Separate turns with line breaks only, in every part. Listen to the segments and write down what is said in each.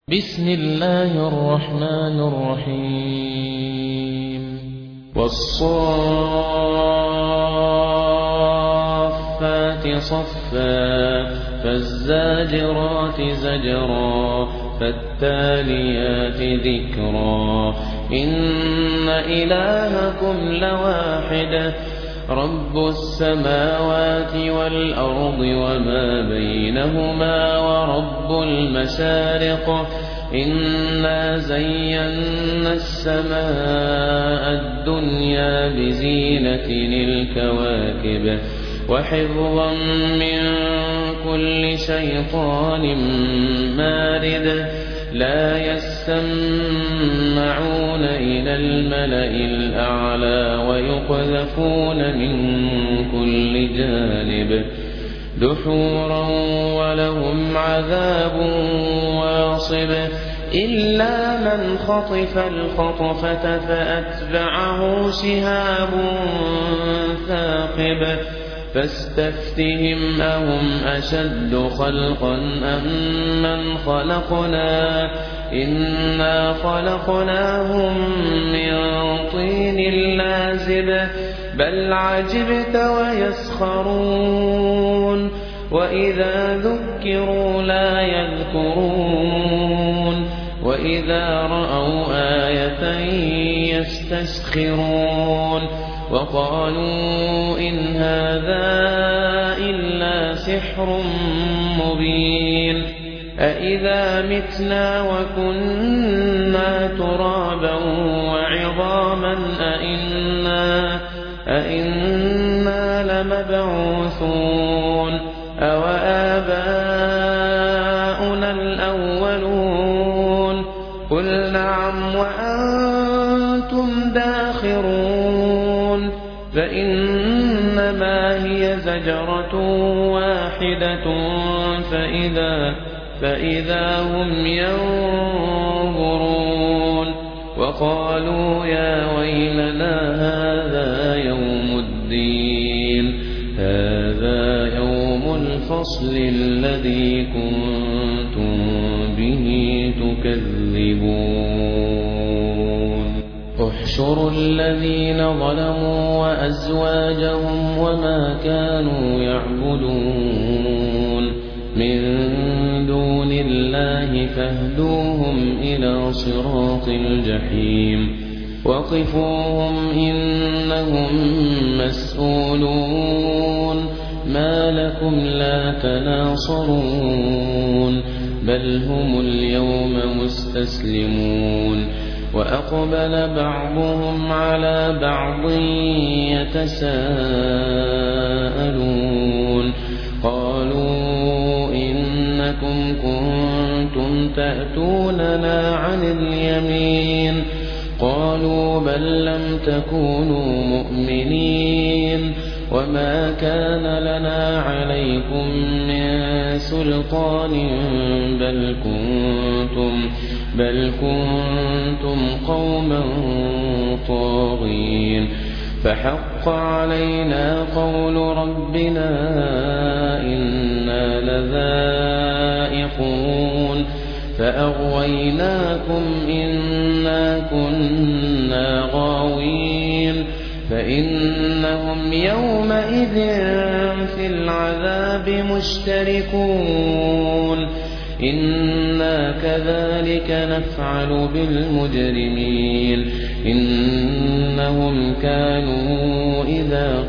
بسم الله الرحمن الرحيم والصافات صفا فالزاجرات زجرا فالتاليات ذكرا إن إلهكم لواحد رب السماوات والأرض وما بينهما ورب المشارق إنا زينا السماء الدنيا بزينة الكواكب وحفظا من كل شيطان مارد لا يسمعون إلى الملأ الأعلى ويقذفون من كل جانب دحورا ولهم عذاب واصب إلا من خطف الخطفة فأتبعه شهاب ثاقب فاستفتهم أهم أشد خلقا أم من خلقنا إنا خلقناهم من طين لازب بل عجبت ويسخرون وإذا ذكروا لا يذكرون وإذا رأوا آية يستسخرون وقالوا إن هذا إلا سحر مبين أإذا متنا وكنا ترابا وعظاما أإنا لمبعوثون أوآباؤنا الأولون قل نعم وأنتم داخرون فإنما هي زجرة واحدة فإذا هم ينظرون وقالوا يا ويلنا هذا يوم الدين هذا يوم الفصل الذي كنتم به تكذبون احشروا الذين ظلموا وأزواجهم وما كانوا يعبدون من دون الله فاهدوهم إلى صراط الجحيم وقفوهم إنهم مسؤولون ما لكم لا تناصرون بل هم اليوم مستسلمون وأقبل بعضهم على بعض يتساءلون قالوا إنكم كنتم تأتوننا عن اليمين قالوا بل لم تكونوا مؤمنين وما كان لنا عليكم من سلطان بل كنتم قوما طاغين فحق علينا قول ربنا إنا لذائقون فأغويناكم إنا كنا غاوين فإنهم يومئذ في العذاب مشتركون إنا كذلك نفعل بالمجرمين إنهم كانوا إذا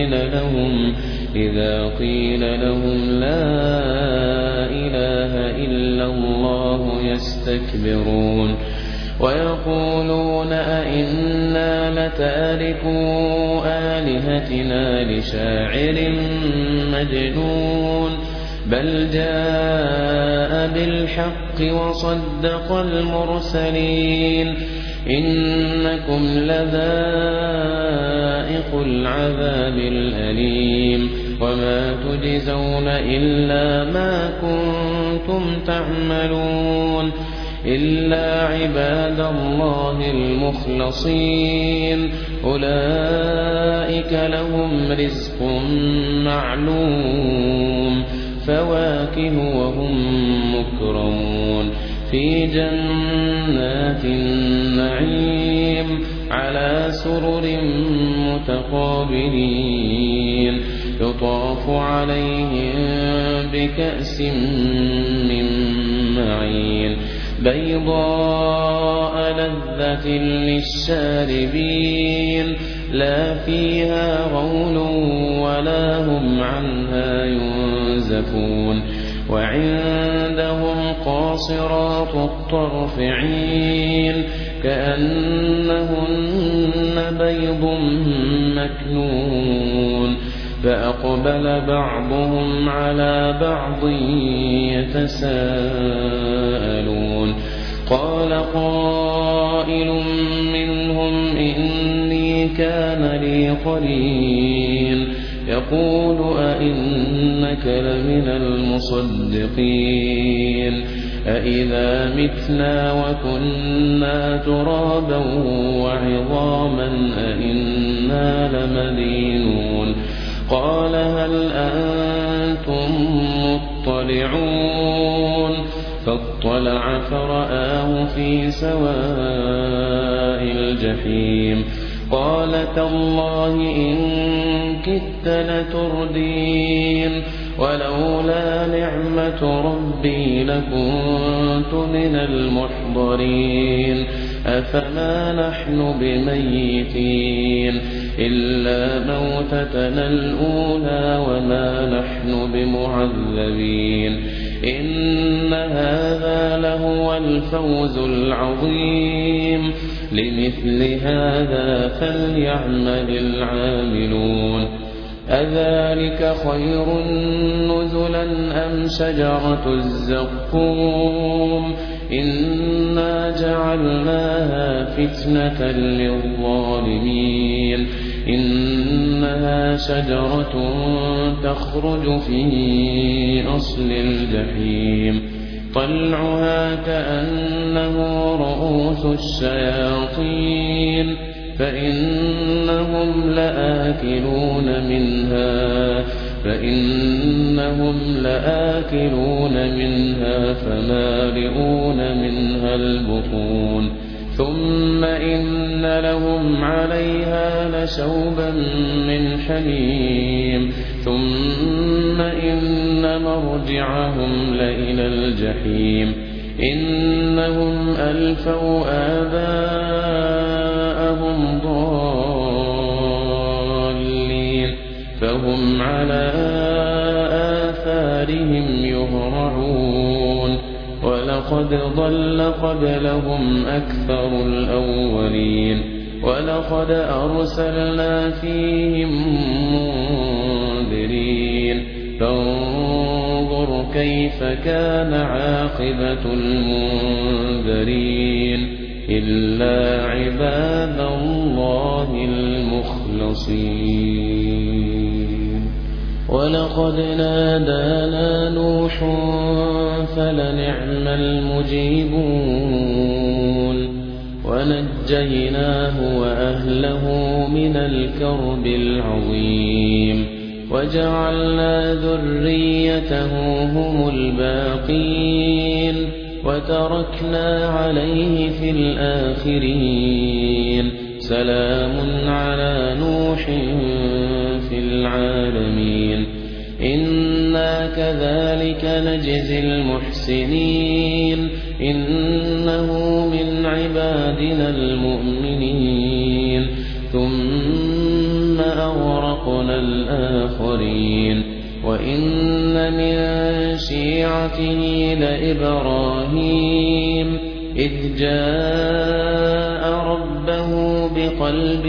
قيل لهم لا إله إلا الله يستكبرون ويقولون أئنا لتاركو آلهتنا لشاعر مجنون بل جاء بالحق وصدق المرسلين إنكم لذائق العذاب الأليم وما تجزون إلا ما كنتم تعملون إلا عباد الله المخلصين أولئك لهم رزق معلوم فواكه وهم مكرمون في جنات النعيم على سرر متقابلين يطاف عليهم بكأس من معين بيضاء لذة للشاربين لا فيها غول ولا هم عنها ينزفون وعندهم قاصرات الطرف عين كأنهن بيض مكنون فأقبل بعضهم على بعض يتساءلون قال قائل منهم إني كان لي قرين يقول أئنك لمن المصدقين أإذا متنا وكنا ترابا وعظاما أئنا لمدينون قال هل أنتم مطلعون فاطلع فرآه في سواء الجحيم قال تالله إن كدت لتردين ولولا نعمة ربي لكنت من المحضرين أفما نحن بميتين إلا موتتنا الأولى وما نحن بمعذبين إن هذا لهو الفوز العظيم لمثل هذا فليعمل العاملون أذلك خير نزلا أم شجرة الزقوم إنا جعلناها فتنة للظالمين إنها شجرة تخرج في أصل الجحيم طلعها كأنه رؤوس الشياطين فإنهم لآكلون منها فمالئون منها البطون ثم إن لهم عليها لشوبا من حميم ثم إن مرجعهم لإلى الجحيم إنهم ألفوا آباءهم ضالين فهم على آثارهم يهرعون ولقد ضل قبلهم أكثر الأولين ولقد أرسلنا فيهم منذرين فانظر كيف كان عاقبة المنذرين إلا عباد الله المخلصين ولقد نادانا نوح فلنعم المجيبون ونجيناه وأهله من الكرب العظيم وجعلنا ذريته هم الباقين وتركنا عليه في الآخرين سلام على نوح في العالمين إنا كذلك نجزي المحسنين إنه من عبادنا المؤمنين ثم أغرقنا الآخرين وإن من شيعته لإبراهيم إذ جاء ربه بقلب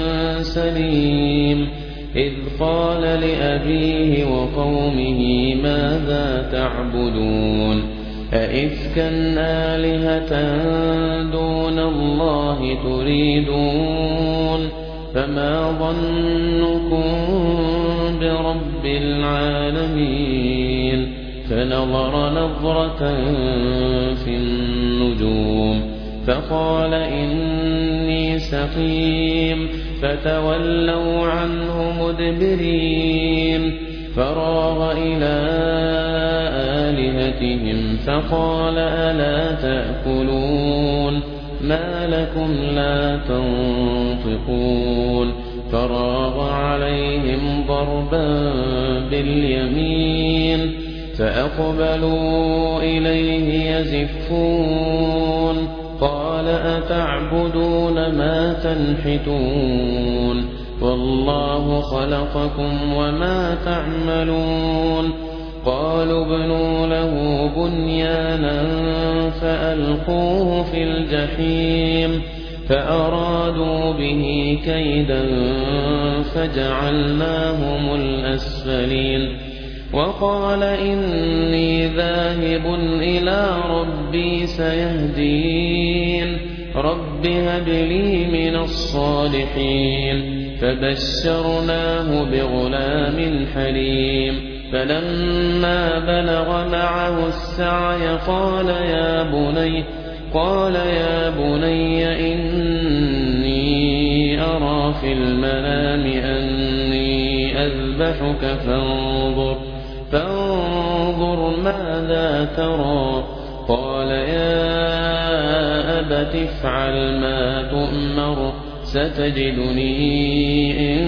سليم إذ قال لأبيه وقومه ماذا تعبدون أئفكا آلهة دون الله تريدون فما ظنكم برب العالمين فنظر نظرة في النجوم فقال إني سقيم فتولوا عنه مدبرين فراغ إلى آلهتهم بيتهم فقال ألا تأكلون ما لكم لا تنطقون فراغ عليهم ضربا باليمين فأقبلوا إليه يزفون قال أتعبدون ما تنحتون والله خلقكم وما تعملون قالوا ابنوا له بنيانا فألقوه في الجحيم فأرادوا به كيدا فجعلناهم الأسفلين وقال إني ذاهب إلى ربي سيهدين رب هب لي من الصالحين فبشرناه بغلام حليم فلما بلغ معه السعي قال يا بني إني أرى في المنام أني أذبحك فانظر ماذا ترى قال يا أبت افعل ما تؤمر ستجدني إن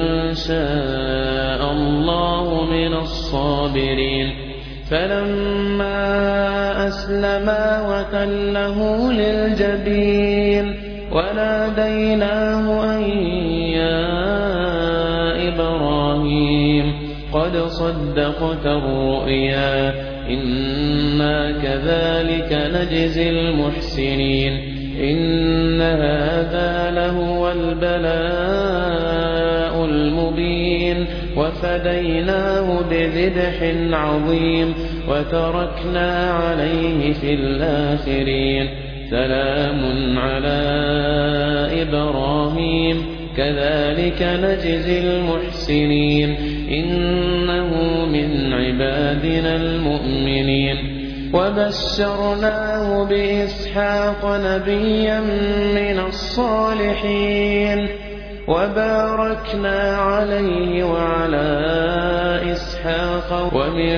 شاء الله من الصابرين فلما أسلما وتله للجبين وناديناه أن يا إبراهيم قد صدقت الرؤيا إنا كذلك نجزي المحسنين إن هذا لهو البلاء المبين وفديناه بذبح عظيم وتركنا عليه في الآخرين سلام على إبراهيم كذلك نجزي المحسنين إنه من عبادنا المؤمنين وبشرناه بإسحاق نبيا من الصالحين وباركنا عليه وعلى إسحاق ومن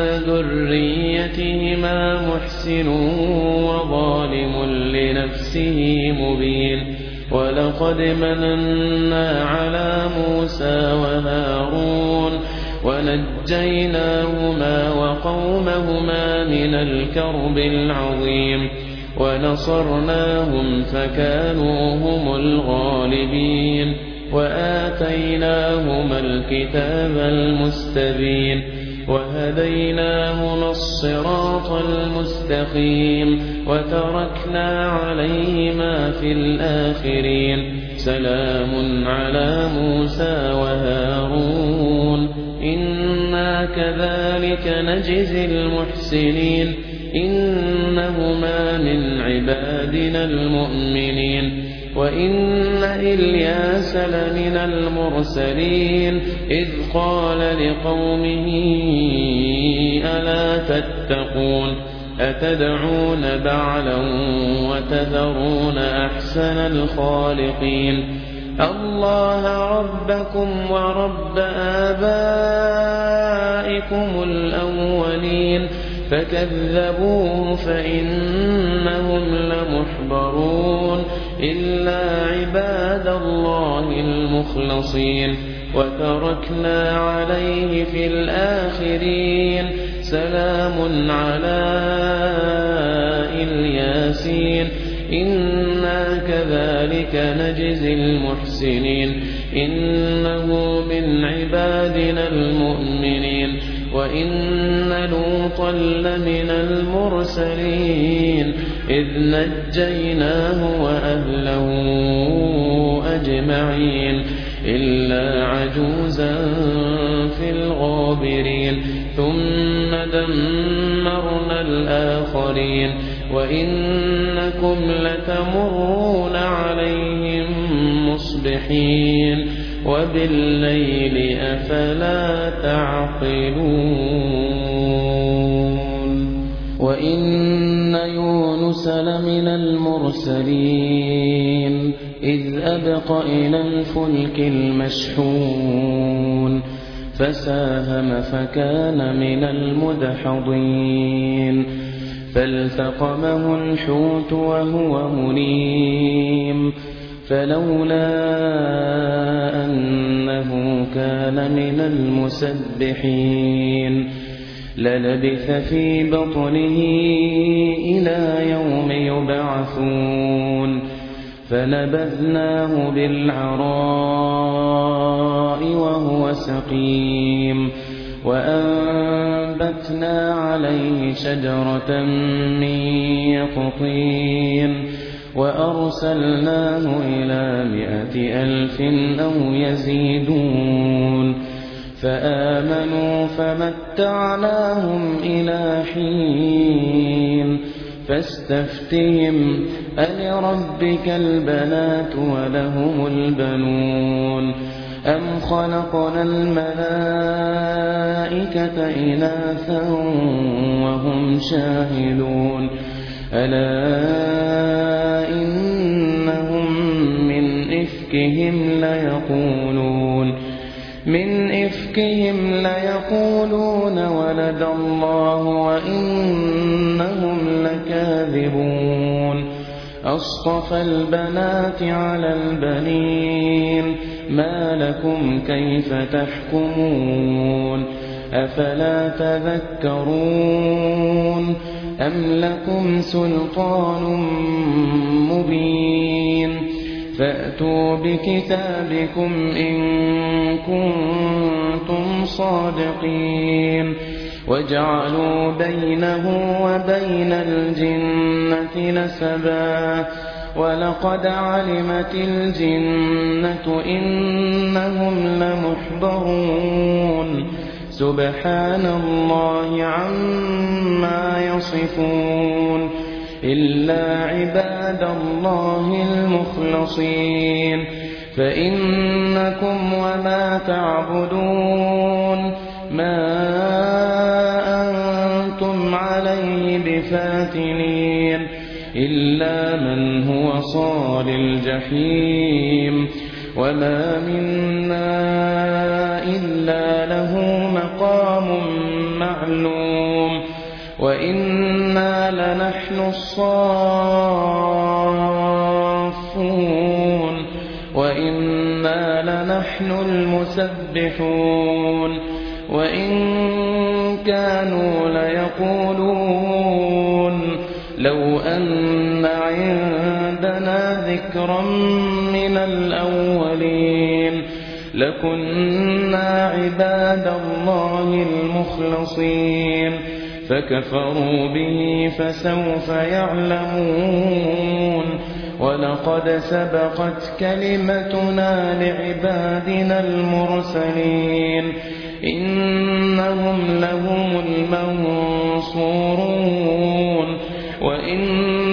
ذريتهما محسن وظالم لنفسه مبين ولقد مننا على موسى وهارون ونجيناهما وقومهما من الكرب العظيم ونصرناهم فكانوا هم الغالبين وآتيناهما الكتاب المستبين وهديناهما الصراط المستقيم وتركنا عليهما في الآخرين سلام على موسى وهارون إنا كذلك نجزي المحسنين إنهما من عبادنا المؤمنين وإن إلياس لمن المرسلين إذ قال لقومه ألا تتقون أتدعون بعلا وتذرون أحسن الخالقين الله ربكم ورب آبائكم الأولين فكذبوه فإنهم لمحضرون إلا عباد الله المخلصين وتركنا عليه في الآخرين سلام على الياسين إنا كذلك نجزي المحسنين إنه من عبادنا المؤمنين وإن لوطا لمن المرسلين إذ نجيناه وأهله أجمعين إلا عجوزا في الغابرين ثم دمرنا الآخرين وإنكم لتمرون عليهم مصبحين وبالليل أفلا تعقلون وإن يونس لمن المرسلين إذ أبق إلى الفلك المشحون فساهم فكان من المدحضين فالتقمه الحوت وهو مليم فلولا أنه كان من المسبحين للبث في بطنه إلى يوم يبعثون فنبذناه بالعراء وهو سقيم وأنبتنا عليه شجرة من يقطين وأرسلناه إلى 100,000 أو يزيدون فآمنوا فمتعناهم إلى حين فاستفتهم ألربك البنات ولهم البنون أم خلقنا الملائكة إناثا وهم شاهدون ألا إنهم من إفكهم ليقولون ولد الله وإنهم لكاذبون أصطفى البنات على البنين ما لكم كيف تحكمون أفلا تذكرون أم لكم سلطان مبين فأتوا بكتابكم إن كنتم صادقين وجعلوا بينه وبين الجنة نسبا ولقد علمت الجنة إنهم لمحضرون سبحان الله عما يصفون إلا عباد الله المخلصين فإنكم وما تعبدون ما أنتم عليه بفاتنين إلا من هو صال الجحيم وما منا إلا له مقام معلوم وإنا لنحن الصافون وإنا لنحن المسبحون وإن كانوا ليقولون لو أن عندنا ذكرا من الأولين لكنا عباد الله المخلصين فكفروا به فسوف يعلمون ولقد سبقت كلمتنا لعبادنا المرسلين إنهم لهم المنصورون وإن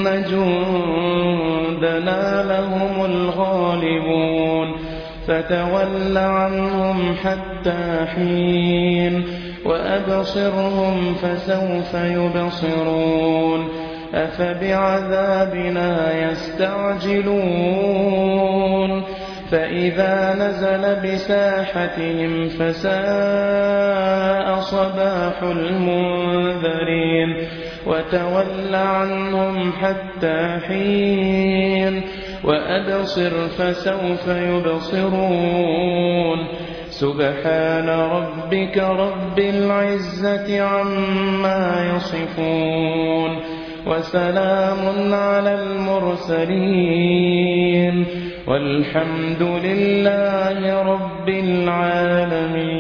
جندنا لهم الغالبون فتول عنهم حتى حين وأبصرهم فسوف يبصرون أفبعذابنا يستعجلون فإذا نزل بساحتهم فساء صباح المنذرين وتول عنهم حتى حين وأبصر فسوف يبصرون سبحان ربك رب العزة عما يصفون وسلام على المرسلين والحمد لله رب العالمين.